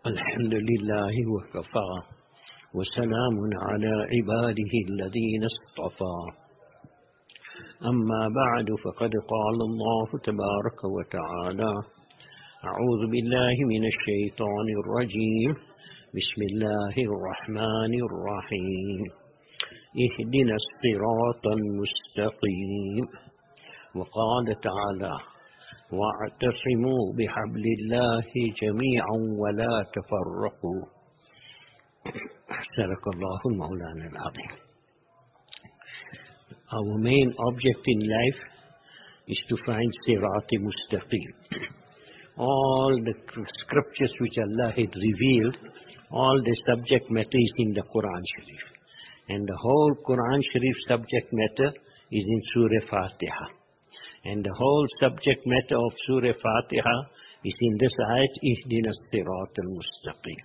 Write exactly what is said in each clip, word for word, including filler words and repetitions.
الحمد لله وكفى وسلام على عباده الذين اصطفى أما بعد فقد قال الله تبارك وتعالى أعوذ بالله من الشيطان الرجيم بسم الله الرحمن الرحيم اهدنا الصراط المستقيم وقال تعالى واعتصموا بحبل الله جميعا ولا تفرقوا صدق الله المولانا العظيم. Our main object in life is to find Sirat Mustaqim. All the scriptures which Allah had revealed, all the subject matter is in the Quran Sharif. And the whole Quran Sharif subject matter is in Surah Fatiha. And the whole subject matter of Surah Fatiha is in this ayat, Ihdina Sirat al-Mustaqim.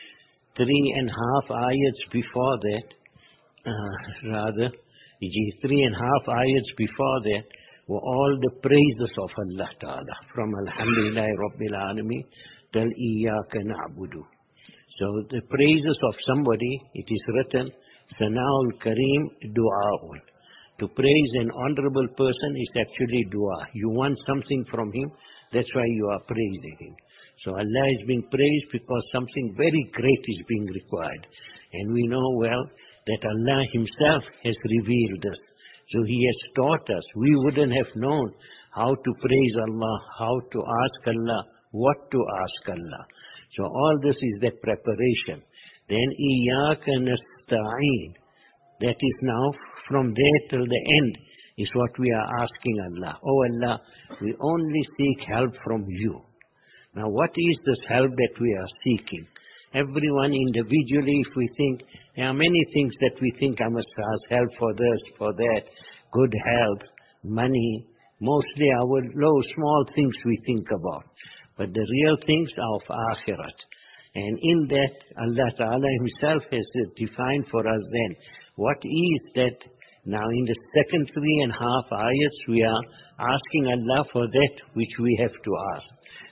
Three and a half ayats before that, uh, rather, three and a half ayats before that were all the praises of Allah Ta'ala. From Alhamdulillah Rabbil Alameen till Iyaka Na'budu. So the praises of somebody, it is written, Sana'ul Kareem Du'a'un. To praise an honorable person is actually dua. You want something from him, that's why you are praising him. So Allah is being praised because something very great is being required. And we know well that Allah Himself has revealed us. So He has taught us. We wouldn't have known how to praise Allah, how to ask Allah, what to ask Allah. So all this is that preparation. Then Iyaka Nasta'een. That is now from there till the end is what we are asking Allah. Oh Allah, we only seek help from you. Now what is this help that we are seeking? Everyone individually, if we think, there are many things that we think I must ask help for this, for that, good health, money, mostly our low, small things we think about. But the real things are of Akhirat. And in that, Allah Ta'ala Himself has defined for us then, what is that? Now in the second three and a half ayats, we are asking Allah for that which we have to ask.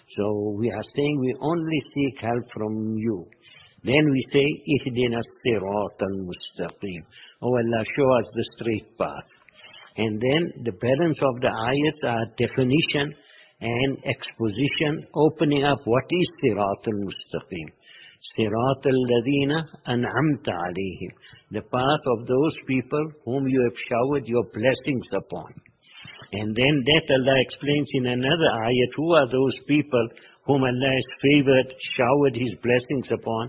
So we are saying we only seek help from you. Then we say, Ihdina Sirat al-Mustaqim. Oh Allah, show us the straight path. And then the balance of the ayats are definition and exposition, opening up what is Sirat al-Mustaqim. Sirat al-Ladina an'amta alayhim. The path of those people whom you have showered your blessings upon. And then that Allah explains in another ayat, who are those people whom Allah has favored, showered His blessings upon.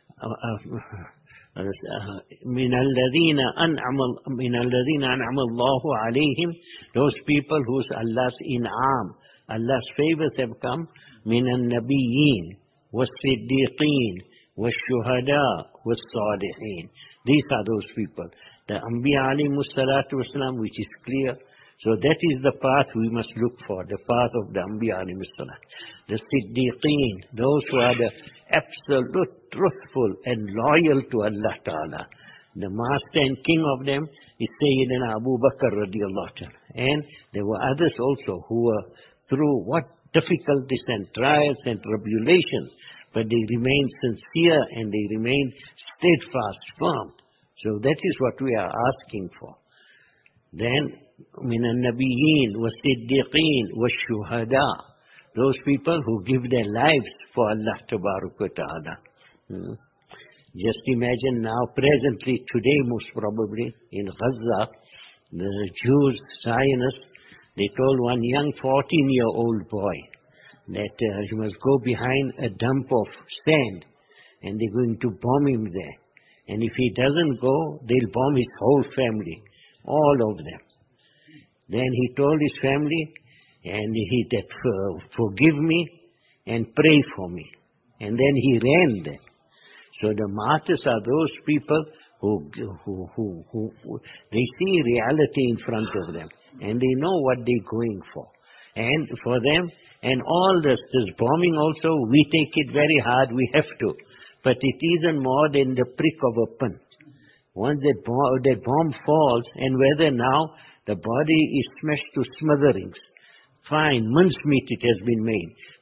مِنَ الَّذِينَ أَنْعَمَ اللَّهُ عَلَيْهِمْ. Those people whose Allah's in'am, Allah's favors have come. مِنَ النَّبِيِّينَ وَالصِّدِّيقِينَ وَالشُّهَدَاءِ وَالصَّالِحِينَ. These are those people. The Anbiya alayhimus salatu wasalam, which is clear. So that is the path we must look for, the path of the Anbiya alayhimus salam. The Siddiqeen, those who are the absolute truthful and loyal to Allah Ta'ala. The master and king of them is Sayyidina Abu Bakr radiallahu ta'ala. And there were others also who were through what difficulties and trials and tribulations, but they remained sincere and they remained steadfast, firm. So that is what we are asking for. Then, min al-nabiyyin wa-siddiqeen wa-shuhada. Those people who give their lives for Allah Tabaraka Ta'ala. Hmm. Just imagine now, presently, today most probably, in Gaza, the Jews, Zionists, they told one young fourteen-year-old boy that uh, he must go behind a dump of sand and they're going to bomb him there. And if he doesn't go, they'll bomb his whole family, all of them. Then he told his family, and he said, forgive me and pray for me. And then he ran there. So the martyrs are those people who, who, who, who, who they see reality in front of them and they know what they're going for. And for them, and all this, this bombing also, we take it very hard, we have to. But it isn't more than the prick of a pin. Once that bomb, that bomb falls, and whether now the body is smashed to smithereens, fine, mincemeat it has been made.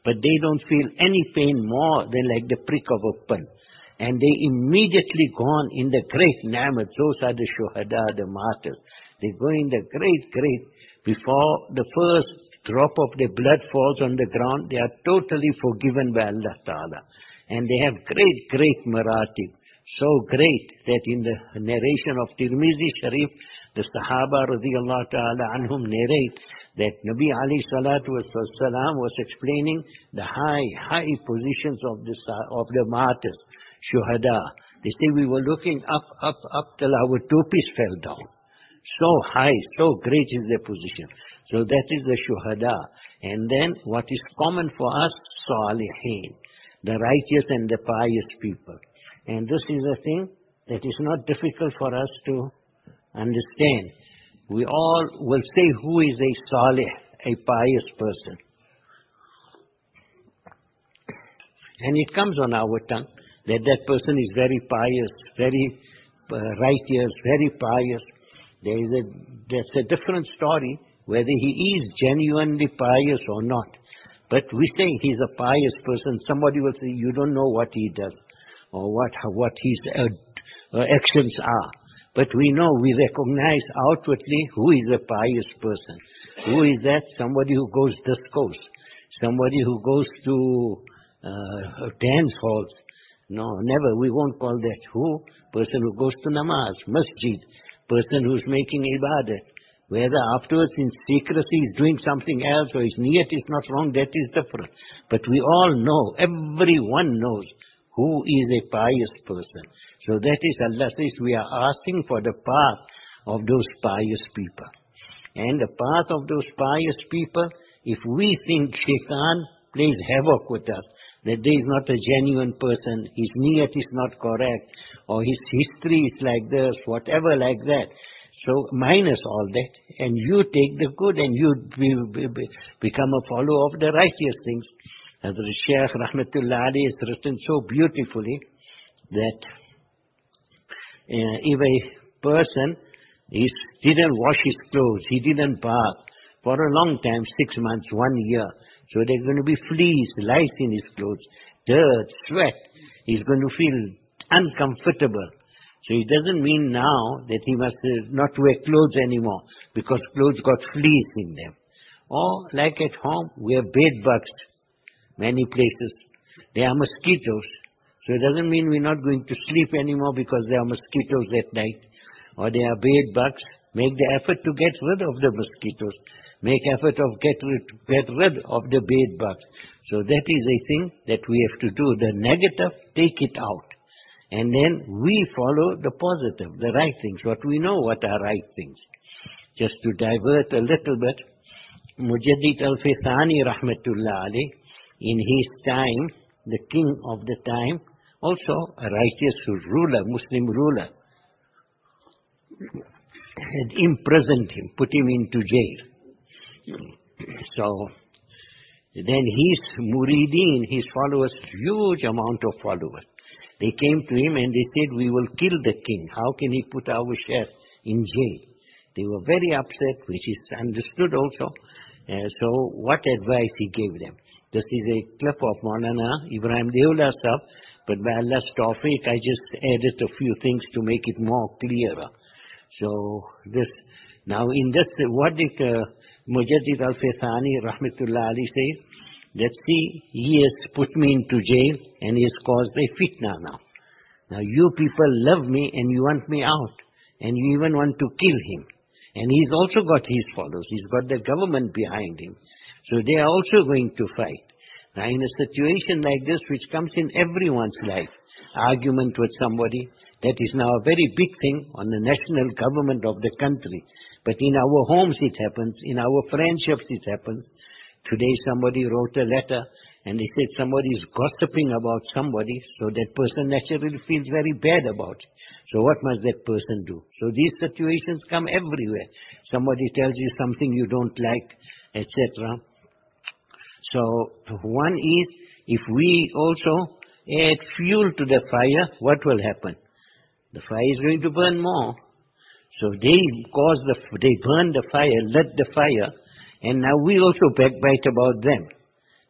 but they don't feel any pain more than like the prick of a pin. And they immediately gone in the great ni'mat. Those are the shuhada, the martyrs. They go in the great, great, before the first drop of the blood falls on the ground, they are totally forgiven by Allah Ta'ala. And they have great, great maratib. So great that in the narration of Tirmizi Sharif, the Sahaba radiallahu ta'ala anhum narrate that Nabi alayhi salatu wasalam was explaining the high, high positions of the, of the martyrs, shuhada. They say we were looking up, up, up till our topis fell down. So high, so great is their position. So that is the shuhada. And then what is common for us, salihin, the righteous and the pious people. And this is a thing that is not difficult for us to understand. We all will say who is a salih, a pious person. And it comes on our tongue that that person is very pious, very uh, righteous, very pious. There is a, that's a different story whether he is genuinely pious or not. But we say he's a pious person. Somebody will say, you don't know what he does or what what his uh, uh, actions are. But we know, we recognize outwardly who is a pious person. Who is that? Somebody who goes discourse. Somebody who goes to uh, dance halls. No, never. We won't call that. Who? Person who goes to namaz, masjid. Person who's making ibadat. Whether afterwards in secrecy is doing something else or his niyat is not wrong, that is different. But we all know, everyone knows who is a pious person. So that is, Allah says, we are asking for the path of those pious people. And the path of those pious people, if we think shaitan plays havoc with us, that there is not a genuine person, his niyat is not correct, or his history is like this, whatever like that. So minus all that, and you take the good and you be, be, be, become a follower of the righteous things. As the Shaykh Rahmatullah Ali has written so beautifully that uh, if a person is, didn't wash his clothes, he didn't bath for a long time, six months, one year, so there are going to be fleas, lice in his clothes, dirt, sweat. He's going to feel uncomfortable. So it doesn't mean now that he must uh, not wear clothes anymore because clothes got fleas in them. Or like at home, we have bed bugs, many places. There are mosquitoes. So it doesn't mean we're not going to sleep anymore because there are mosquitoes at night. Or there are bed bugs. Make the effort to get rid of the mosquitoes. Make effort of get rid, get rid of the bed bugs. So that is a thing that we have to do. The negative, take it out. And then we follow the positive, the right things, what we know what are right things. Just to divert a little bit, Mujaddid Al-Fithani Rahmatullah Ali, in his time, the king of the time, also a righteous ruler, Muslim ruler, had imprisoned him, put him into jail. So, then his murideen, his followers, huge amount of followers, they came to him and they said, we will kill the king. How can he put our Shaykh in jail? They were very upset, which is understood also. Uh, so what advice he gave them? This is a clip of Maulana Ibrahim Deola Sahib, but by Allah's tawfiq, I just added a few things to make it more clearer. So this, now in this, what did uh, Mujaddid Al-Fithani Rahmatullah Ali say? That see, he has put me into jail and he has caused a fitna now. Now you people love me and you want me out. And you even want to kill him. And he's also got his followers. He's got the government behind him. So they are also going to fight. Now in a situation like this, which comes in everyone's life, argument with somebody, that is now a very big thing on the national government of the country. But in our homes it happens, in our friendships it happens. Today somebody wrote a letter and they said somebody is gossiping about somebody, so that person naturally feels very bad about it. So what must that person do? So these situations come everywhere. Somebody tells you something you don't like, et cetera. So one is, if we also add fuel to the fire, what will happen? The fire is going to burn more. So they cause the, they burn the fire, lit the fire, and now we also backbite about them.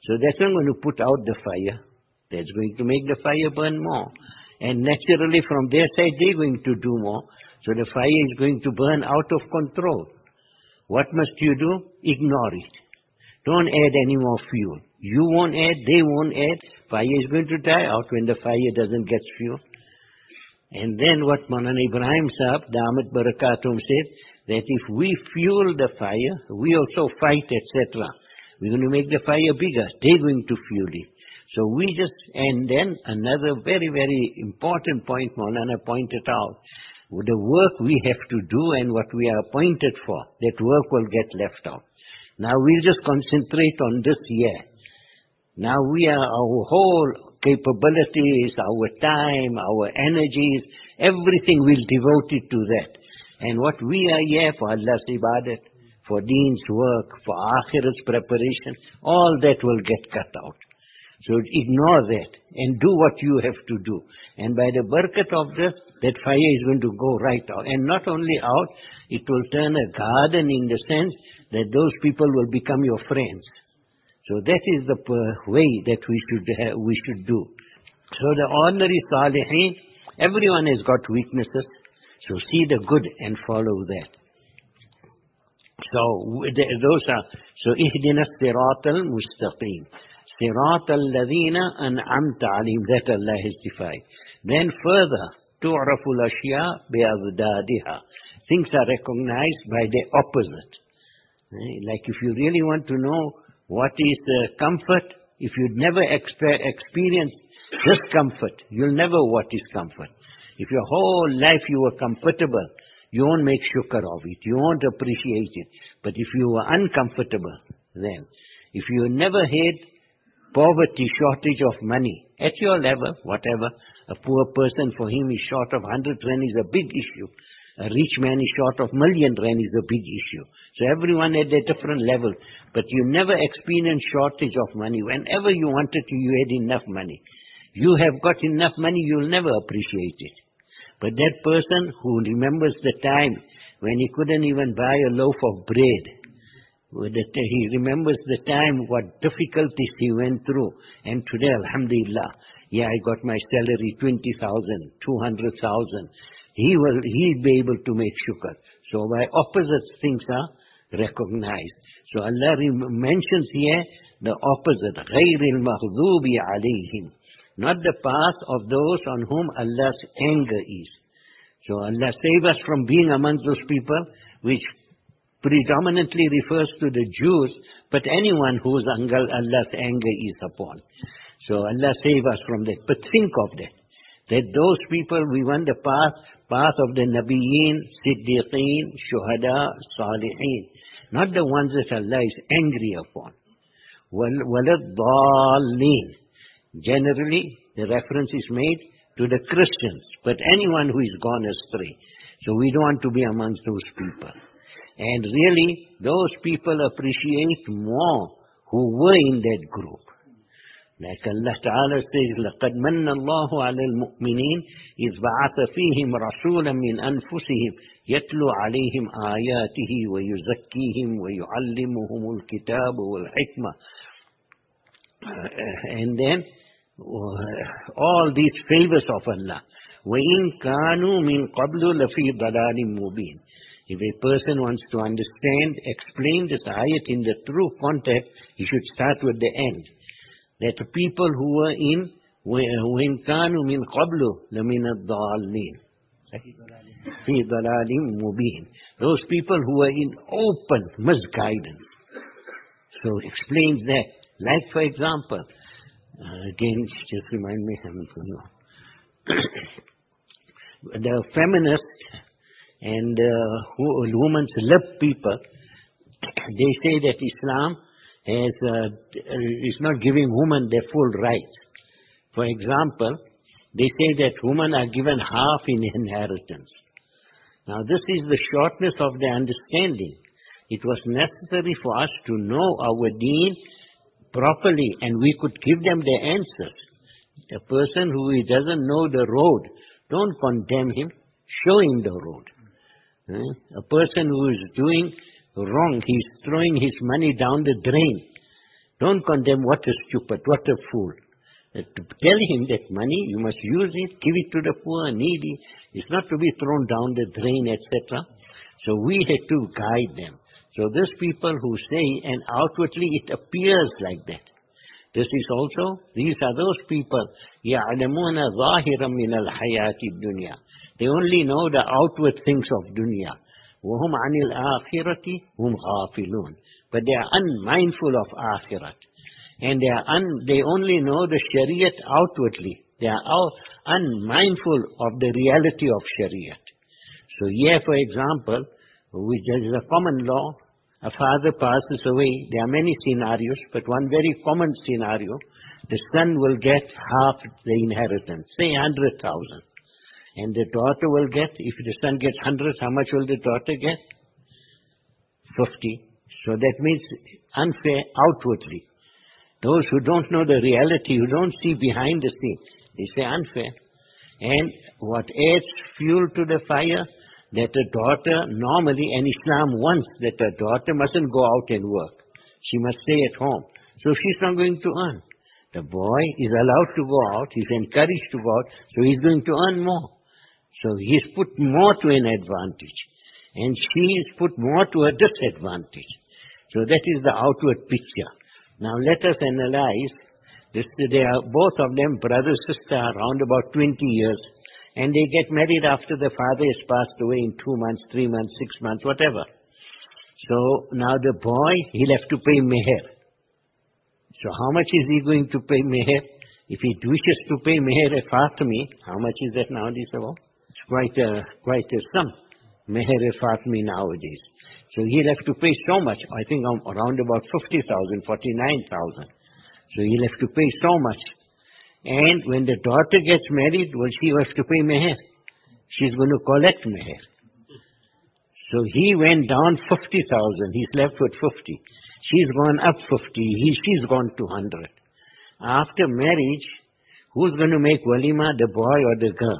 So that's not going to put out the fire. That's going to make the fire burn more. And naturally from their side they're going to do more. So the fire is going to burn out of control. What must you do? Ignore it. Don't add any more fuel. You won't add, they won't add. Fire is going to die out when the fire doesn't get fuel. And then what Maulana Ibrahim Sahib, Damat Barakatum, said, that if we fuel the fire, we also fight, et cetera. We're going to make the fire bigger. They're going to fuel it. So we just, and then another very, very important point Maulana pointed out, the work we have to do and what we are appointed for, that work will get left out. Now we'll just concentrate on this year. Now we are, our whole capabilities, our time, our energies, everything we'll devote it to that. And what we are here for Allah's ibadat, for Deen's work, for Akhirat's preparation, all that will get cut out. So ignore that and do what you have to do. And by the barakat of this, that fire is going to go right out. And not only out, it will turn a garden in the sense that those people will become your friends. So that is the way that we should have, we should do. So the ordinary salihin, everyone has got weaknesses. So see the good and follow that. So those are, so ihdina as-siratal mustaqim. Siratal ladhina an'amta alayhim, that Allah has defined. Then further, tu'rafu al-ashya bi'adadiha. Things are recognized by their opposite. Like if you really want to know what is uh, comfort, if you'd never exp- experience discomfort, you'll never know what is comfort. If your whole life you were comfortable, you won't make shukr of it, you won't appreciate it. But if you were uncomfortable, then, if you never had poverty, shortage of money, at your level, whatever, a poor person for him is short of one hundred rand is a big issue. A rich man is short of million rand is a big issue. So everyone at a different level. But you never experienced shortage of money. Whenever you wanted to, you had enough money. You have got enough money, you'll never appreciate it. But that person who remembers the time when he couldn't even buy a loaf of bread, he remembers the time what difficulties he went through. And today, alhamdulillah, yeah, I got my salary twenty thousand, two hundred thousand. He will, he'll be able to make shukr. So by opposite things are recognized. So Allah mentions here the opposite. غَيْرِ الْمَغْضُوبِ عَلَيْهِمْ. Not the path of those on whom Allah's anger is. So Allah save us from being among those people, which predominantly refers to the Jews, but anyone whose Allah's anger is upon. So Allah save us from that. But think of that. That those people, we want the path, path of the Nabiyeen, Siddiqeen, Shuhada, Salihin. Not the ones that Allah is angry upon. وَلَضَّالِّينَ. Generally, the reference is made to the Christians, but anyone who is gone astray. So we don't want to be amongst those people. And really, those people appreciate more who were in that group. Like Allah Ta'ala says, لَقَدْ مَنَّ اللَّهُ عَلَى الْمُؤْمِنِينَ إِذْ بَعَثَ فِيهِمْ رَسُولًا مِّنْ أَنفُسِهِمْ يَتْلُو عَلَيْهِمْ آيَاتِهِ وَيُزَكِّيهِمْ وَيُعَلِّمُهُمُ الْكِتَابَ وَالْحِكْمَةَ. And then, all these favors of Allah. وَإِن كَانُوا مِن قَبْلُ لَفِي ضَلَالٍ مُبِينٍ. If a person wants to understand, explain this ayat in the true context, he should start with the end. That the people who were in, وَإِن كَانُوا مِن قَبْلُ لَمِنَ الضَّالِّينَ. فِي ضَلَالٍ مُبِينٍ. Those people who were in open misguidance. So explains that. Like for example, Uh, again, just remind me, the feminists and uh, women's lib people, they say that Islam has, uh, is not giving women their full rights. For example, they say that women are given half in inheritance. Now this is the shortness of their understanding. It was necessary for us to know our deen properly, and we could give them the answers. A person who doesn't know the road, don't condemn him, show him the road. Eh? A person who is doing wrong, he's throwing his money down the drain. Don't condemn what a stupid, what a fool. Uh, to tell him that money, you must use it, give it to the poor, needy. It's not to be thrown down the drain, et cetera. So we had to guide them. So these people who say, and outwardly it appears like that. This is also, these are those people, يَعْلَمُونَ ظَاهِرًا مِنَ الْحَيَاةِ الدُّنْيَا. They only know the outward things of dunya. وَهُمْ عَنِ الْآخِرَةِ هُمْ غَافِلُونَ. But they are unmindful of akhirat. And they are un, they only know the shariat outwardly. They are out, unmindful of the reality of shariat. So here, for example, which is a common law, a father passes away. There are many scenarios, but one very common scenario, the son will get half the inheritance, say one hundred thousand. And the daughter will get, if the son gets one hundred, how much will the daughter get? fifty. So that means unfair outwardly. Those who don't know the reality, who don't see behind the scene, they say unfair. And what adds fuel to the fire, that a daughter normally, and Islam wants that a daughter mustn't go out and work. She must stay at home. So she's not going to earn. The boy is allowed to go out, he's encouraged to go out, so he's going to earn more. So he's put more to an advantage. And she is put more to a disadvantage. So that is the outward picture. Now let us analyze this. They are both of them brother sister around about twenty years, and they get married after the father has passed away in two months, three months, six months, whatever. So now the boy, he'll have to pay meher. So how much is he going to pay meher? If he wishes to pay meher at Fatimi, how much is that nowadays about? It's quite a quite a sum. Meher at Fatimi nowadays. So he'll have to pay so much, I think around about fifty thousand, forty-nine thousand. So he'll have to pay so much. And when the daughter gets married, well, she will have to pay meher. She's going to collect meher. So he went down fifty thousand. He's left with fifty. She's gone up fifty. He, she's gone to one hundred. After marriage, who's going to make walima, the boy or the girl?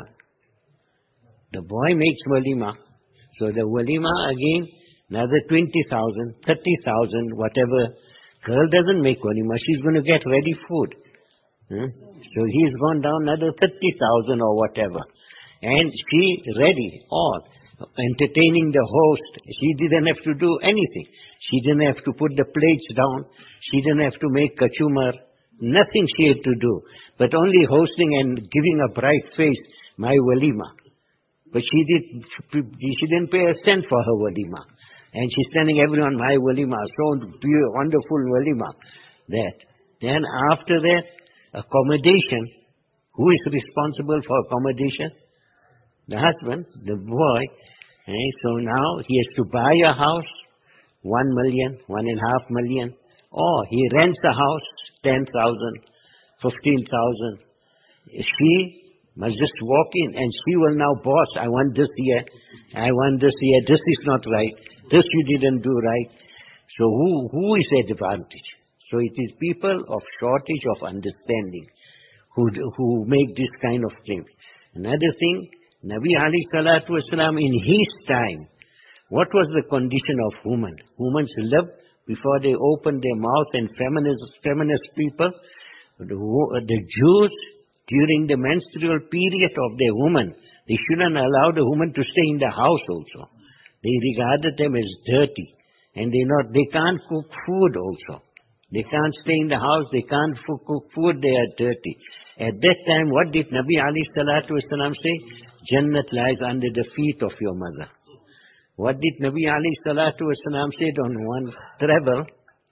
The boy makes walima. So the walima again, another twenty thousand, thirty thousand, whatever. Girl doesn't make walima. She's going to get ready food. Hmm? So he's gone down another thirty thousand or whatever. And she ready, all. Entertaining the host. She didn't have to do anything. She didn't have to put the plates down. She didn't have to make kachumar. Nothing she had to do. But only hosting and giving a bright face, my walima. But she, did, she didn't pay a cent for her walima. And she's telling everyone, my walima, so wonderful walima. That. Then after that, accommodation. Who is responsible for accommodation? The husband, the boy. Eh? So now he has to buy a house, one million, one and a half million. Or he rents a house, ten thousand, fifteen thousand. She must just walk in and she will now boss, I want this here, I want this here, this is not right, this you didn't do right. So who, who is at advantage? So it is people of shortage of understanding who, who make this kind of thing. Another thing, Nabi alayhi salatu wasalam, in his time, what was the condition of women? Women lived before they opened their mouth, and feminist, feminist people, the, the Jews, during the menstrual period of their woman, they shouldn't allow the woman to stay in the house also. They regarded them as dirty. And they not, they can't cook food also. They can't stay in the house, they can't cook food, they are dirty. At that time, what did Nabi alayhi salatu wasalam say? Jannat lies under the feet of your mother. What did Nabi alayhi salatu wasalam say on one travel?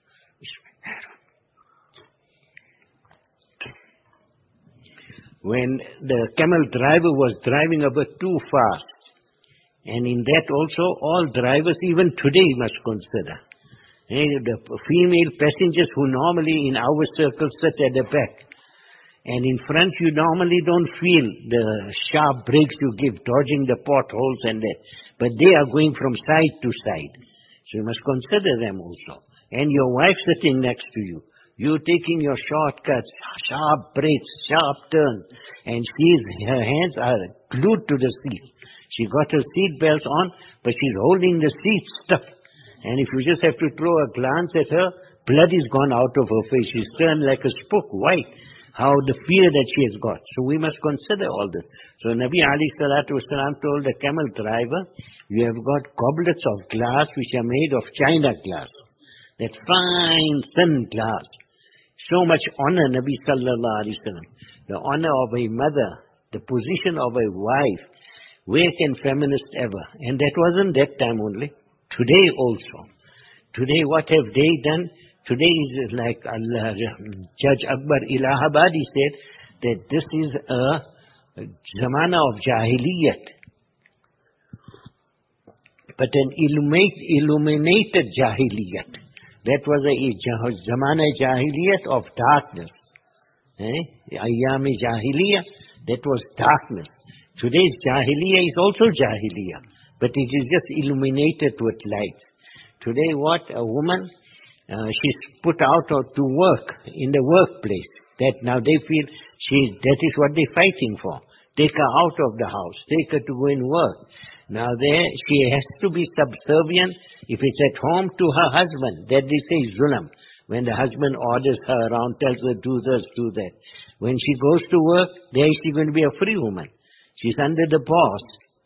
When the camel driver was driving a bit too fast. And in that also, all drivers, even today, must consider. And the female passengers who normally in our circle sit at the back. And in front, you normally don't feel the sharp brakes you give, dodging the potholes and that. But they are going from side to side. So you must consider them also. And your wife sitting next to you. You taking your shortcuts, sharp brakes, sharp turns. And she's, her hands are glued to the seat. She got her seat belts on, but she's holding the seat stiff. And if you just have to throw a glance at her, blood is gone out of her face. She's turned like a spook, white. How the fear that she has got. So we must consider all this. So Nabi alayhi salatu wasalam told the camel driver, you have got goblets of glass which are made of china glass. That fine, thin glass. So much honor, Nabi sallallahu alayhi wasallam. The honor of a mother, the position of a wife. Where can feminists ever? And that wasn't that time only. Today also. Today what have they done? Today is like Allah, Judge Akbar Allahabadi said that this is a zamana of Jahiliyat. But an illuminated Jahiliyat. That was a zamana Jahiliyat of darkness. Eh? Ayyam Jahiliyah, that was darkness. Today's Jahiliyah is also Jahiliyah. But it is just illuminated with light. Today what? A woman... Uh, she's put out to work in the workplace. That now they feel she that is what they're fighting for. Take her out of the house. Take her to go and work. Now there she has to be subservient if it's at home to her husband. That they say zulam. When the husband orders her around, tells her do this, do that. When she goes to work, there she's going to be a free woman. She's under the boss.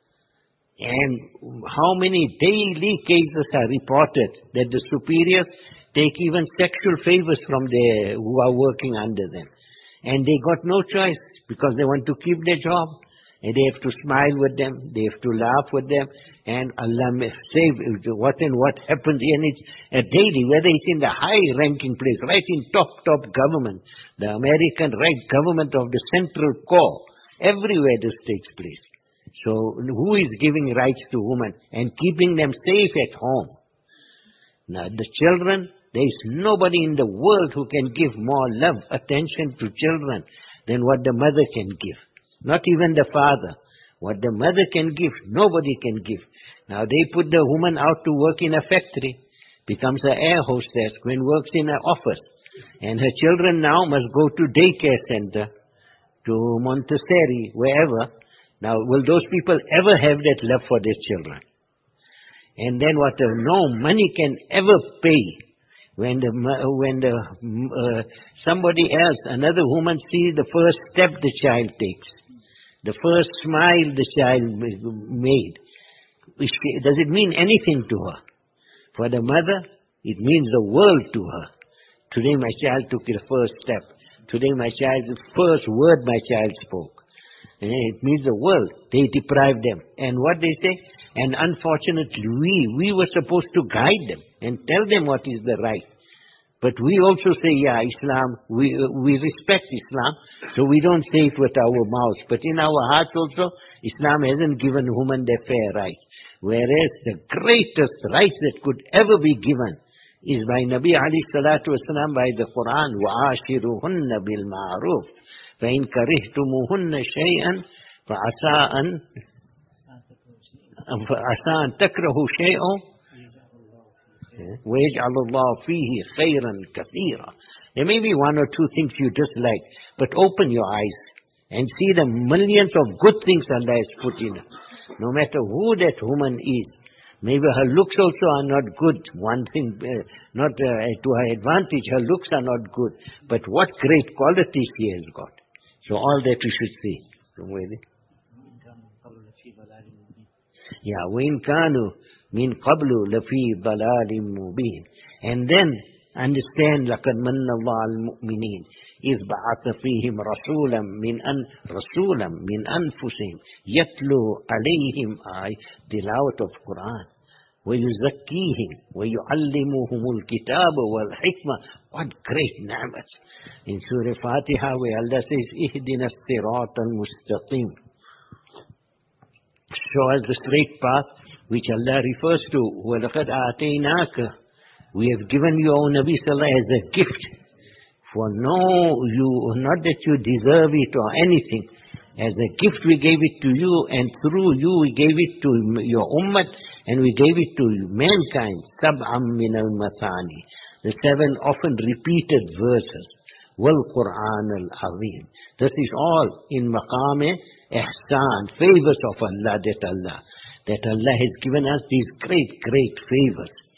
And how many daily cases are reported that the superiors take even sexual favors from the who are working under them. And they got no choice because they want to keep their job. And they have to smile with them. They have to laugh with them. And Allah may save what and what happens. And it's a daily, whether it's in the high-ranking place, right in top, top government, the American right government of the central core, everywhere this takes place. So who is giving rights to women and keeping them safe at home? Now the children, there is nobody in the world who can give more love, attention to children than what the mother can give. Not even the father. What the mother can give, nobody can give. Now they put the woman out to work in a factory, becomes an air hostess, when works in an office. And her children now must go to daycare center, to Montessori, wherever. Now will those people ever have that love for their children? And then what uh, no money can ever pay when the when the uh, somebody else, another woman sees the first step the child takes, the first smile the child made. Does it mean anything to her? For the mother, it means the world to her. Today my child took the first step. Today my child, the first word my child spoke. And it means the world. They deprive them. And what they say? And unfortunately, we, we were supposed to guide them and tell them what is the right. But we also say, yeah, Islam, we, we respect Islam, so we don't say it with our mouths. But in our hearts also, Islam hasn't given women their fair rights. Whereas the greatest right that could ever be given is by Nabi alayhi salatu wasalam, by the Quran, وَعَاشِرُهُنَّ بِالْمَعْرُوفِ فَإِنْ كَرِهْتُمُهُنَّ شَيْئًا فَعَسَىٰ أَنْ فَعَسَىٰ أَنْ تَكْرَهُ شَيْئًا وَيَجْعَلُ اللَّهُ فِيهِ خَيْرًا كَثِيرًا. There may be one or two things you dislike, but open your eyes and see the millions of good things Allah has put in her. No matter who that woman is, maybe her looks also are not good. One thing, uh, not uh, to her advantage, her looks are not good. But what great qualities she has got. So all that we should see. Yeah, وَإِنْ كَانُوا مِنْ قَبْلُ لَفِي ضَلَالٍ مُبِينٍ. And then understand, لَقَدْ مَنَّ اللَّهُ عَلَى الْمُؤْمِنِينَ إِذْ بَعَثَ فِيهِمْ رَسُولًا مِنْ أَنْ رَسُولًا مِنْ أَنفُسِهِمْ يَتْلُو عَلَيْهِمْ آيَ tilawat of Quran. وَيُزَكِّيهِمْ وَيُعَلِّمُهُمُ الْكِتَابَ وَالْحِكْمَةَ. What great ni'mat. In Surah Fatiha where Allah says, اهْدِنَا الصِّرَاطَ الْمُسْتَقِيمَ. Show us the straight path which Allah refers to. وَلَقَدْ آتَيْنَاكَ. We have given you, O Nabi Sallallahu as a gift. For no, you, not that you deserve it or anything. As a gift we gave it to you, and through you we gave it to your ummah, and we gave it to mankind. Sab'am min al-mathani. The seven often repeated verses. Wal-Qur'an al-Azim. This is all in maqam ihsan, favors of Allah, that Allah, that Allah has given us these great, great favors.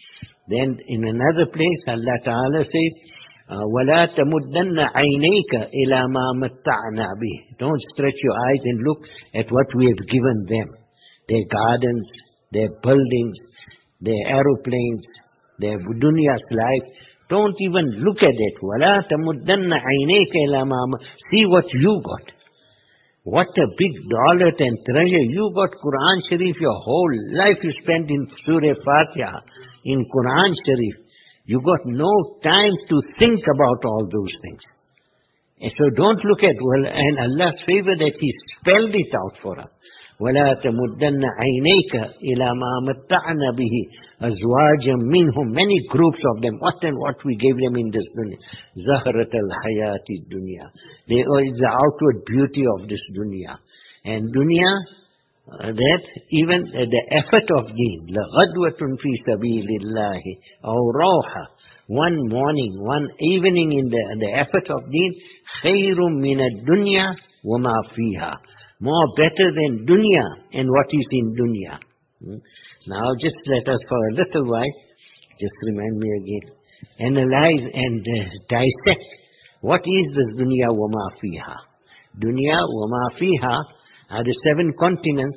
Then in another place, Allah Ta'ala says, وَلَا تَمُدَّنَّ عَيْنَيْكَ إِلَى مَا مَتَّعْنَا بِهِ. Don't stretch your eyes and look at what we have given them. Their gardens, their buildings, their aeroplanes, their dunya's life. Don't even look at it. وَلَا تَمُدَّنَّ عَيْنَيْكَ إِلَى مَا مَ See what you got. What a big daulat and treasure. You got Quran Sharif, your whole life you spent in Surah Fatiha, in Quran Sharif. You got no time to think about all those things. And so don't look at, well, and Allah's favor that He spelled it out for us. وَلَا تَمُدَّنَّ عَيْنَيْكَ إِلَى مَا مَتَّعْنَا بِهِ أَزْوَاجًا مِّنْهُمْ. Many groups of them. What and what we gave them in this dunya. زَهْرَةَ الْحَيَاةِ الدُّنْيَا. They are the outward beauty of this dunya. And dunya, uh, that even uh, the effort of deen. لَغَدْوَةٌ فِي سَبِيلِ اللَّهِ أَوْ رَوْحًا. One morning, one evening in the, the effort of deen. خَيْرٌ مِّنَ الدُّنْيَا وَمَا فِيهَا. More better than dunya and what is in dunya. Hmm? Now just let us for a little while, just remind me again, analyze and uh, dissect what is this dunya wa ma fiha. Dunya wa ma fiha are the seven continents,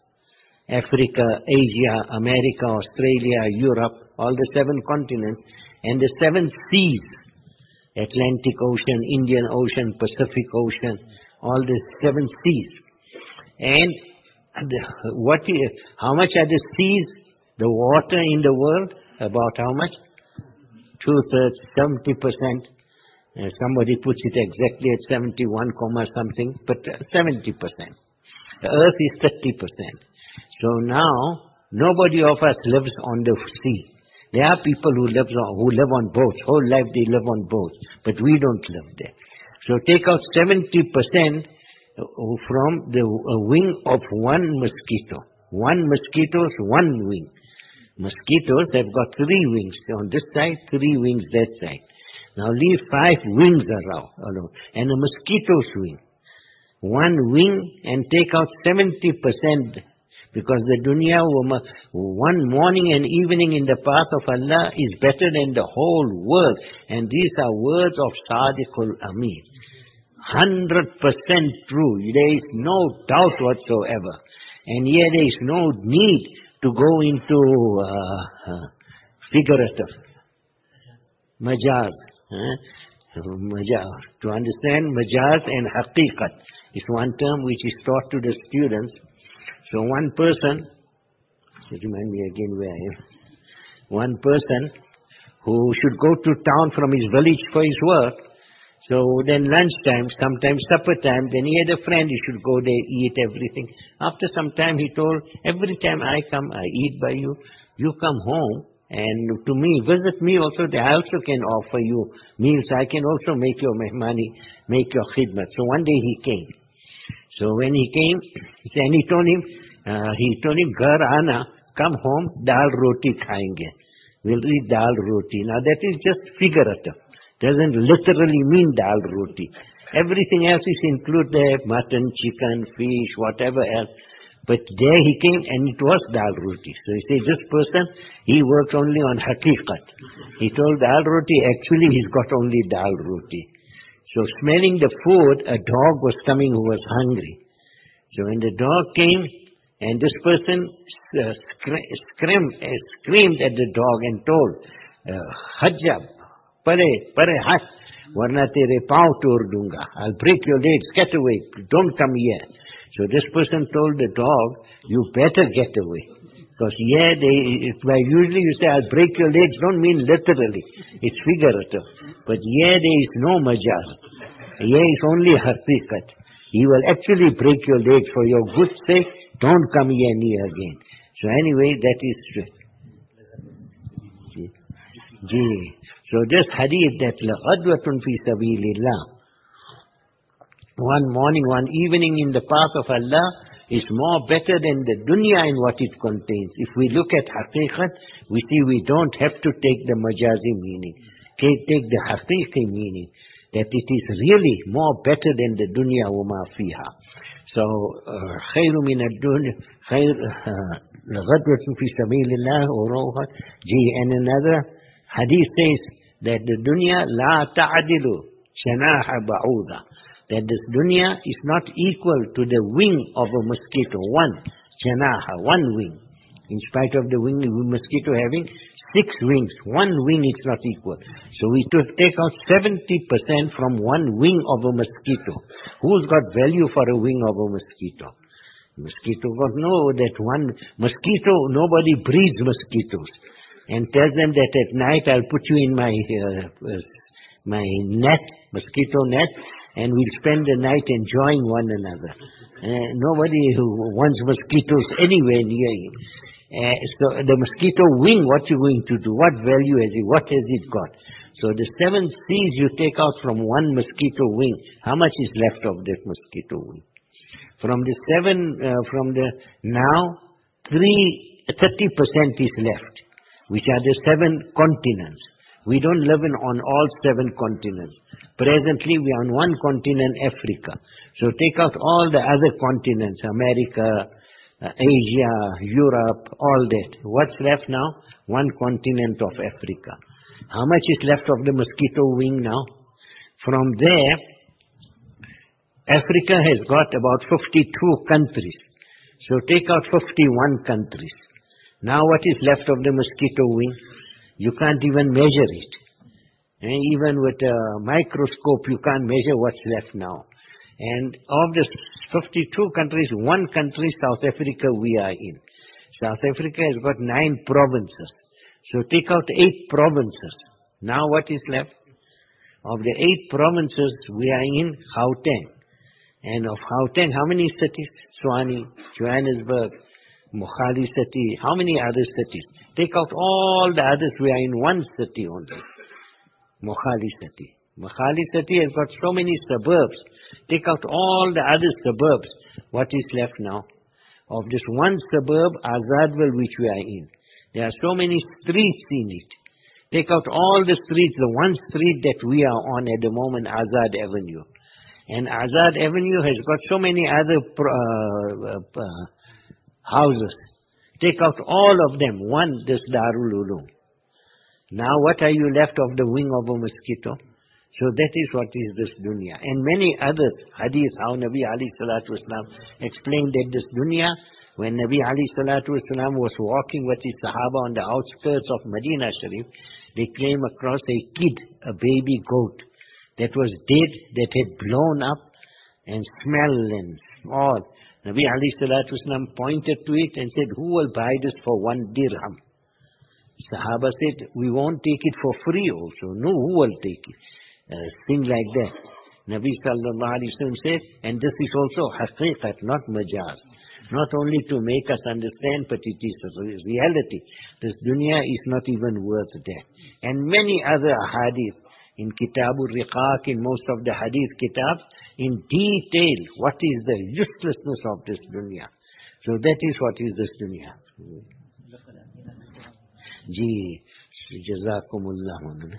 Africa, Asia, America, Australia, Europe, all the seven continents, and the seven seas, Atlantic Ocean, Indian Ocean, Pacific Ocean, all the seven seas. And the, what is, how much are the seas, the water in the world? About how much? Two-thirds, seventy percent. Uh, somebody puts it exactly at seventy-one comma something, but uh, seventy percent. The earth is thirty percent. So now, nobody of us lives on the sea. There are people who live on, who live on boats. Whole life they live on boats. But we don't live there. So take out seventy percent from the wing of one mosquito. One mosquito's one wing. Mosquitoes have got three wings on this side, three wings that side. Now leave five wings around, alone, and a mosquito's wing. One wing and take out seventy percent, because the dunya, one morning and evening in the path of Allah is better than the whole world. And these are words of Sadiqul Amin. Hundred percent true. There is no doubt whatsoever. And here there is no need to go into uh, uh, figurative. Majaz. Eh? Majaz. To understand majaz and haqiqat is one term which is taught to the students. So one person, remind me again where I am. One person who should go to town from his village for his work. So then lunchtime, sometimes supper time, then he had a friend, he should go there, eat everything. After some time he told, every time I come, I eat by you. You come home and to me, visit me also, I also can offer you meals. I can also make your mehmani, make your khidmat. So one day he came. So when he came, and he told him, uh, he told him, Ghar ana, come home, dal roti khayenge. We'll eat dal roti. Now that is just figurative. Doesn't literally mean dal roti. Everything else is included, mutton, chicken, fish, whatever else. But there he came and it was dal roti. So he said, this person, he works only on haqiqat. He told dal roti, actually he's got only dal roti. So smelling the food, a dog was coming who was hungry. So when the dog came and this person uh, scre- screamed, uh, screamed at the dog and told, uh, Hajjab, Pare, pare, hat, warna tere pav tor dunga. I'll break your legs, get away, don't come here. So this person told the dog, you better get away. Because here, they, well, usually you say, I'll break your legs, don't mean literally. It's figurative. But here there is no majaz. Here is only haqiqat. He will actually break your legs for your good sake. Don't come here near again. So anyway, that is true. Ji. So this hadith that لَغَدْوَةٌ فِي سَبِيلِ اللَّهِ, one morning, one evening in the path of Allah is more better than the dunya in what it contains. If we look at haqiqat, we see we don't have to take the majazi meaning. Take the haqiqi meaning, that it is really more better than the dunya wa ma fiha. So, خَيْرُ مِنَ الدُّنْيَا خَيْرُ لَغَدْوَةٌ فِي سَبِيلِ اللَّهِ or and another hadith says that the dunya la ta'adilu shanaha ba'uda, that this dunya is not equal to the wing of a mosquito. One shanaha, one wing. In spite of the wing, mosquito having six wings, one wing is not equal. So we to take out seventy percent from one wing of a mosquito. Who's got value for a wing of a mosquito? Mosquito got no, that one mosquito, nobody breeds mosquitoes and tells them that at night I'll put you in my uh, uh, my net, mosquito net, and we'll spend the night enjoying one another. Uh, nobody who wants mosquitoes anywhere near him. Uh, so the mosquito wing, what you going to do? What value has it? What has it got? So the seven C's you take out from one mosquito wing, how much is left of that mosquito wing? From the seven, uh, from the now, three, thirty percent is left, which are the seven continents. We don't live in on all seven continents. Presently, we are on one continent, Africa. So take out all the other continents, America, Uh, Asia, Europe, all that. What's left now? One continent of Africa. How much is left of the mosquito wing now? From there, Africa has got about fifty-two countries. So take out fifty-one countries. Now what is left of the mosquito wing? You can't even measure it. And even with a microscope, you can't measure what's left now. And of the fifty-two countries, one country, South Africa, we are in. South Africa has got nine provinces. So take out eight provinces. Now what is left? Of the eight provinces, we are in Gauteng. And of Gauteng, how many cities? Tshwane, Johannesburg, Mogale city, how many other cities? Take out all the others, we are in one city only. Mogale city. Mogale city has got so many suburbs. Take out all the other suburbs. What is left now? Of this one suburb, Azadville, which we are in, there are so many streets in it. Take out all the streets, the one street that we are on at the moment, Azad Avenue. And Azad Avenue has got so many other uh, uh, houses. Take out all of them. One, this Darul Uloom. Now what are you left of the wing of a mosquito? So that is what is this dunya. And many other hadith, how Nabi alayhi salatu wasalam explained that this dunya, when Nabi alayhi salatu wasalam was walking with his Sahaba on the outskirts of Medina Sharif, they came across a kid, a baby goat, that was dead, that had blown up and smelled and all. Nabi alayhi salatu wasalam pointed to it and said, who will buy this for one dirham? Sahaba said, we won't take it for free also. No, who will take it? Uh, things like that. Nabi sallallahu alayhi wa sallam said, and this is also haqiqat, not majaz. Not only to make us understand, but it is a reality. This dunya is not even worth that. And many other hadith in Kitabul Riqaq, in most of the hadith kitabs, in detail, what is the uselessness of this dunya. So that is what is this dunya. Ji, jazakumullah.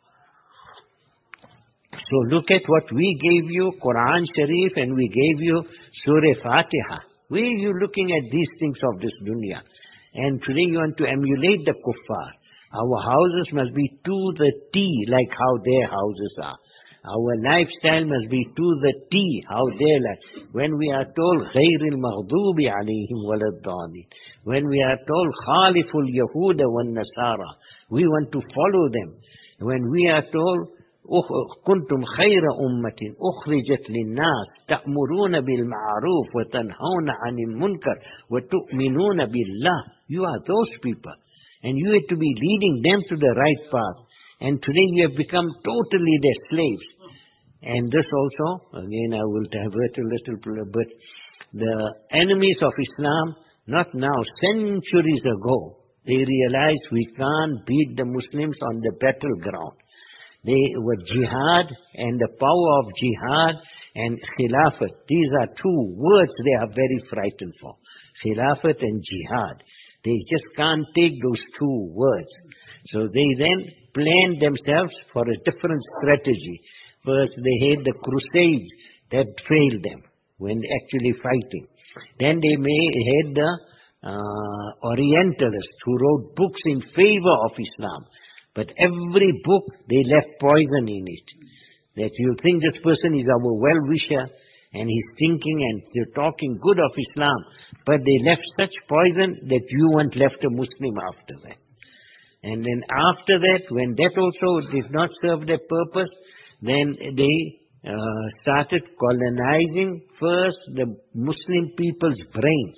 So look at what we gave you, Quran Sharif, and we gave you Surah Fatiha. Where are you looking at these things of this dunya? And today you want to emulate the kuffar. Our houses must be to the T, like how their houses are. Our lifestyle must be to the T, how their life. When we are told, غَيْرِ الْمَغْضُوبِ عَلَيْهِمْ وَلَا الضَّالِينَ, when we are told, خَالِفُ الْيَهُودَ وَالنَّصَارَى, we want to follow them. When we are told, كنتم خير أمة أخرجت للناس تأمرون بالمعروف وتنهون عن المنكر وتؤمنون بالله. You are those people. And you have to be leading them to the right path. And today you have become totally their slaves. And this also, again I will divert a little bit, the enemies of Islam, not now, centuries ago, they realized we can't beat the Muslims on the battleground. They were jihad and the power of jihad and khilafat. These are two words they are very frightened for. Khilafat and jihad. They just can't take those two words. So they then planned themselves for a different strategy. First they had the crusades that failed them when actually fighting. Then they may had the uh, Orientalists who wrote books in favor of Islam. But every book, they left poison in it. That you think this person is our well-wisher, and he's thinking and they're talking good of Islam, but they left such poison that you weren't left a Muslim after that. And then after that, when that also did not serve their purpose, then they uh, started colonizing first the Muslim people's brains.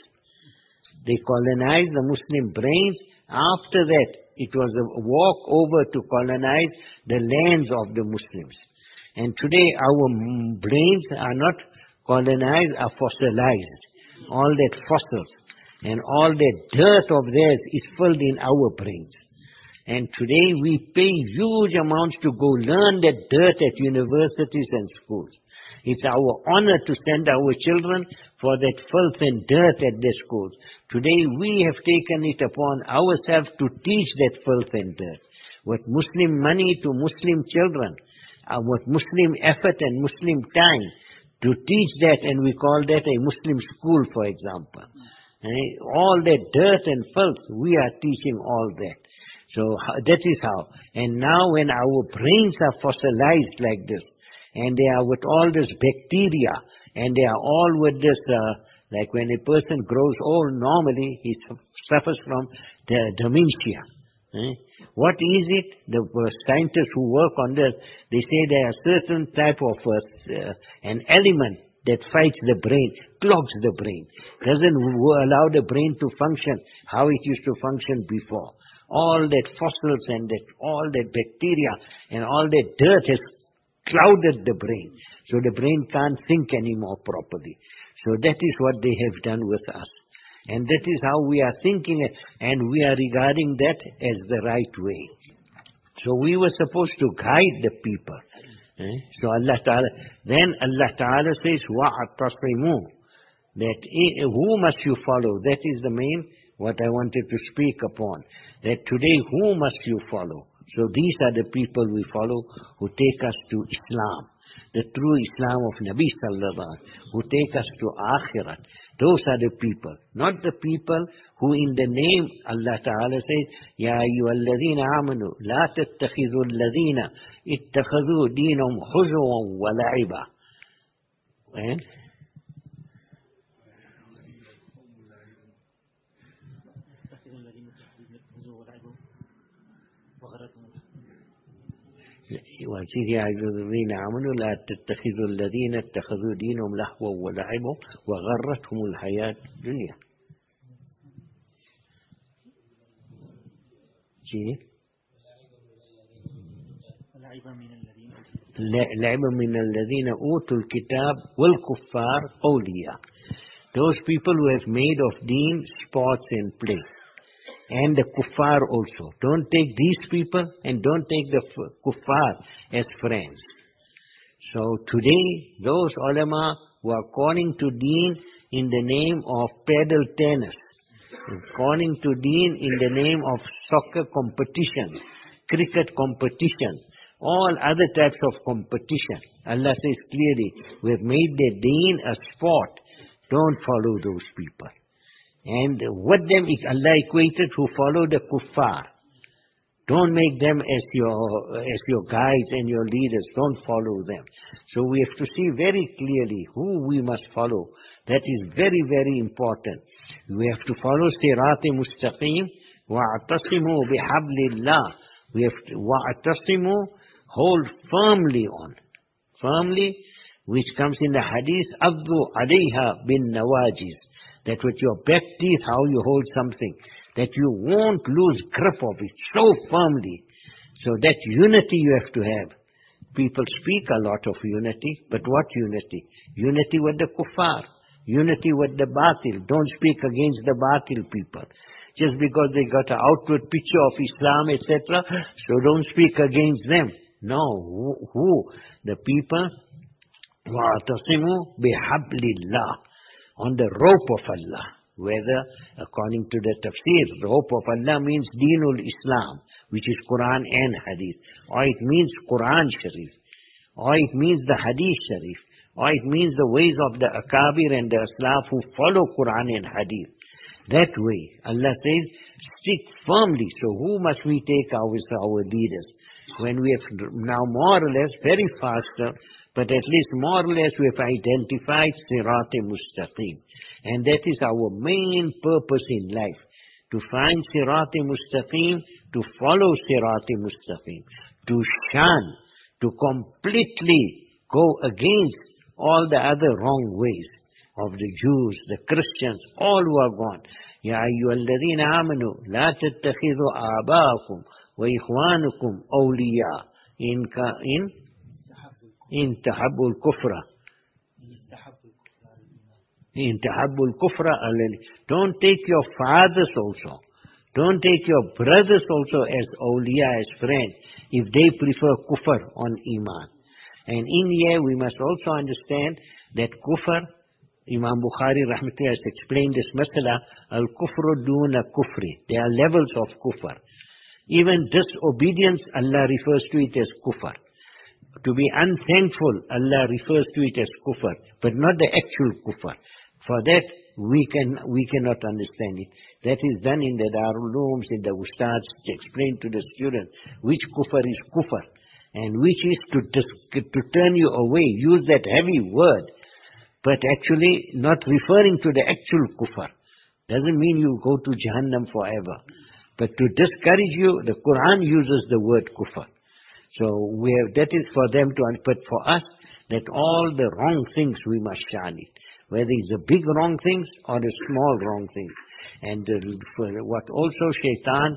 They colonized the Muslim brains. After that, it was a walk over to colonize the lands of the Muslims. And today our brains are not colonized, are fossilized. All that fossils and all that dirt of theirs is filled in our brains. And today we pay huge amounts to go learn that dirt at universities and schools. It's our honor to send our children for that filth and dirt at their schools. Today we have taken it upon ourselves to teach that filth and dirt. With Muslim money to Muslim children, uh, with Muslim effort and Muslim time, to teach that, and we call that a Muslim school, for example. Eh? All that dirt and filth, we are teaching all that. So that is how. And now when our brains are fossilized like this, and they are with all this bacteria, and they are all with this, uh, like when a person grows old, normally he suffers from the dementia. Eh? What is it? The uh, scientists who work on this, they say there are certain type of uh, an element that fights the brain, clogs the brain, doesn't allow the brain to function how it used to function before. All that fossils and that all that bacteria and all that dirt has clouded the brain. So the brain can't think anymore properly. So that is what they have done with us. And that is how we are thinking, and we are regarding that as the right way. So we were supposed to guide the people. Eh? So Allah Ta'ala, then Allah Ta'ala says, وَأَعْتَصِمُوا, that who must you follow? That is the main, what I wanted to speak upon. That today, who must you follow? So these are the people we follow who take us to Islam, the true Islam of Nabi Sallallahu Alaihi Wasallam, who take us to Akhirat. Those are the people, not the people who in the name, Allah Ta'ala says, Ya ayyuhalladhina amanu, la tattakhidhu alladhina ittakhadhu deenahum huzuwan wa la'iba. And يا أيها الذين آمنوا لا تتخذوا الذين اتخذوا دينهم لهوا ولعبا وغرتهم الحياة الدنيا. لعبا من الذين أوتوا الكتاب والكفار أولياء. Those people who have made of deen sports and play. And the kuffar also. Don't take these people and don't take the kuffar as friends. So today, those ulama who are calling to deen in the name of paddle tennis, calling to deen in the name of soccer competition, cricket competition, all other types of competition. Allah says clearly, we have made the deen a sport. Don't follow those people. And what them Allah equated who follow the kuffar. Don't make them as your as your guides and your leaders. Don't follow them. So we have to see very clearly who we must follow. That is very, very important. We have to follow Sirat-e Mustaqim. Wa'atasimu bihablillah. We have to wa'atasimu, hold firmly on. Firmly, which comes in the hadith, Abdu alayha bin nawajiz. That with your back teeth, how you hold something, that you won't lose grip of it so firmly. So that unity you have to have. People speak a lot of unity, but what unity? Unity with the kuffar, unity with the batil. Don't speak against the batil people. Just because they got an outward picture of Islam, et cetera, so don't speak against them. No, who? who? The people, وَاعْتَصِمُوا بِحَبْلِ اللَّهِ, on the rope of Allah. Whether, according to the tafsir, rope of Allah means Deenul Islam, which is Quran and Hadith. Or it means Quran Sharif. Or it means the Hadith Sharif. Or it means the ways of the Akabir and the Aslaf who follow Quran and Hadith. that way. Allah says, stick firmly. So who must we take as our leaders? When we have now more or less, very faster, but at least more or less we have identified Sirat-e-Mustaqim. And that is our main purpose in life. To find Sirat-e-Mustaqim, to follow Sirat-e-Mustaqim, to shun, to completely go against all the other wrong ways of the Jews, the Christians, all who are gone. Ya ayyuhalladhina amanu la tattakhidhu aba'akum wa ikhwanukum awliya in ka in in tahabbul kufra in tahabbul kufra alani. Don't take your fathers also, don't take your brothers also as awliya, as friends, if they prefer kufr on iman. And in here we must also understand that kufr, Imam Bukhari rahmatullah has explained this masala, al-kufru duna kufri. There are levels of kufr. Even disobedience, Allah refers to it as kufr. To be unthankful, Allah refers to it as kufr, but not the actual kufr. For that, we can we cannot understand it. That is done in the Darul Ulooms, in the Ustads, to explain to the student which kufr is kufr, and which is to, to turn you away, use that heavy word, but actually not referring to the actual kufr. Doesn't mean you go to Jahannam forever. But to discourage you, the Quran uses the word kufr. So we have, that is for them to, but for us, that all the wrong things we must shun it. Whether it's the big wrong things or the small wrong things. And uh, for what also Shaitan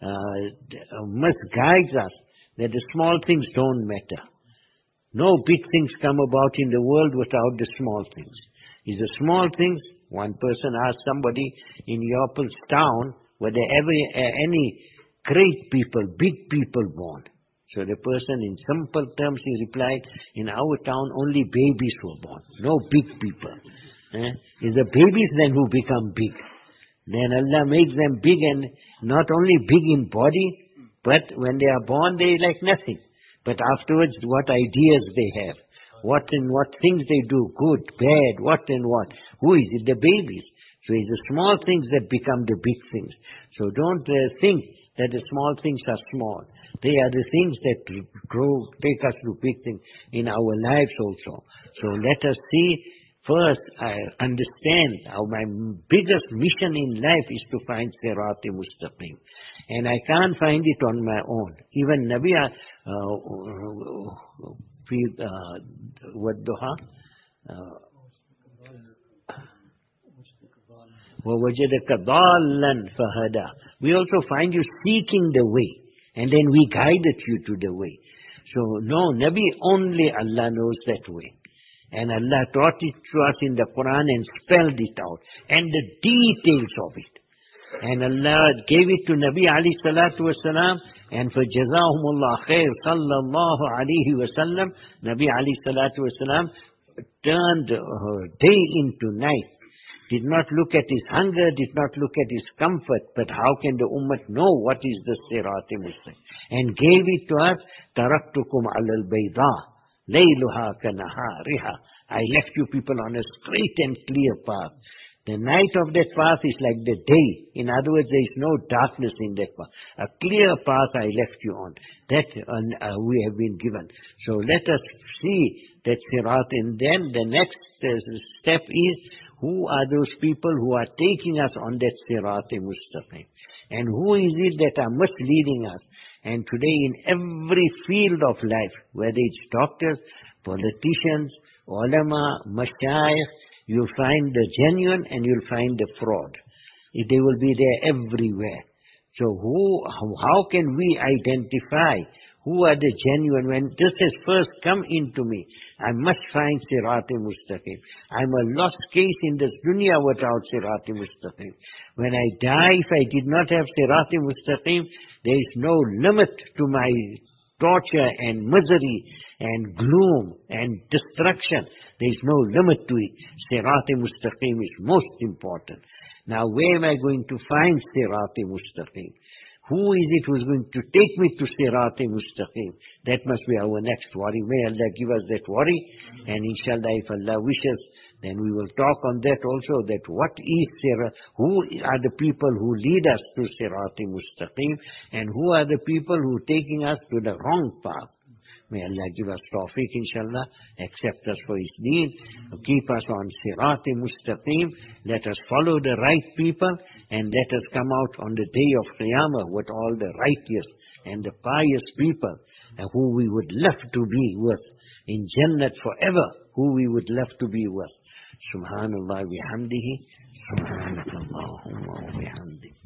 uh, misguides us, that the small things don't matter. No big things come about in the world without the small things. It's the small things. One person asked somebody in Yorpal's town, were there ever uh, any great people, big people born? So the person in simple terms he replied, in our town only babies were born, no big people. Eh? It's the babies then who become big. Then Allah makes them big, and not only big in body, but when they are born they like nothing. But afterwards what ideas they have, what and what things they do, good, bad, what and what. Who is it? The babies. So it's the small things that become the big things. So don't uh, think that the small things are small. They are the things that grow, take us to big things in our lives also. So let us see, first I understand how my biggest mission in life is to find Sirat-e-Mustaqim. And I can't find it on my own. Even Nabi, uh, uh, Wadduha, وَوَجَدَكَ ضَالًّا فَهَدَى. We also find you seeking the way, and then we guided you to the way. So no, Nabi, only Allah knows that way. And Allah taught it to us in the Quran and spelled it out, and the details of it. And Allah gave it to Nabi alayhi salatu wasalam, and for Jazahumullah khair sallallahu alayhi wasallam, Nabi alayhi salatu wasalam turned uh, day into night. Did not look at his hunger, did not look at his comfort, but how can the ummah know what is the Sirat-e-Mustaqim? And gave it to us, Taraktukum alal bayda, layluha kanahariha. I left you people on a straight and clear path. The night of that path is like the day. In other words, there is no darkness in that path. A clear path I left you on. That uh, we have been given. So let us see that Sirat. And then the next uh, step is, who are those people who are taking us on that Sirat-e-Mustaqim? And who is it that are misleading us? And today in every field of life, whether it's doctors, politicians, ulama, mashayikh, you'll find the genuine and you'll find the fraud. They will be there everywhere. So who, how can we identify who are the genuine? When this has first come into me, I must find Sirat-e-Mustaqim. I'm a lost case in this dunya without Sirat-e-Mustaqim. When I die, if I did not have Sirat-e-Mustaqim, there is no limit to my torture and misery and gloom and destruction. There is no limit to it. Sirat-e-Mustaqim is most important. Now where am I going to find Sirat-e-Mustaqim? Who is it who is going to take me to Sirat-e-Mustaqim? That must be our next worry. May Allah give us that worry. And inshallah, if Allah wishes, Then we will talk on that also, that what is Sirat, who are the people who lead us to Sirati Mustaqim, and who are the people who are taking us to the wrong path. May Allah give us tawfiq, inshallah, accept us for His deen, keep us on Sirati Mustaqim, let us follow the right people, and let us come out on the day of Qiyamah with all the righteous and the pious people, and who we would love to be with in Jannat forever, who we would love to be with. Subhanallah bihamdihi, subhanakallahumma wa bihamdik.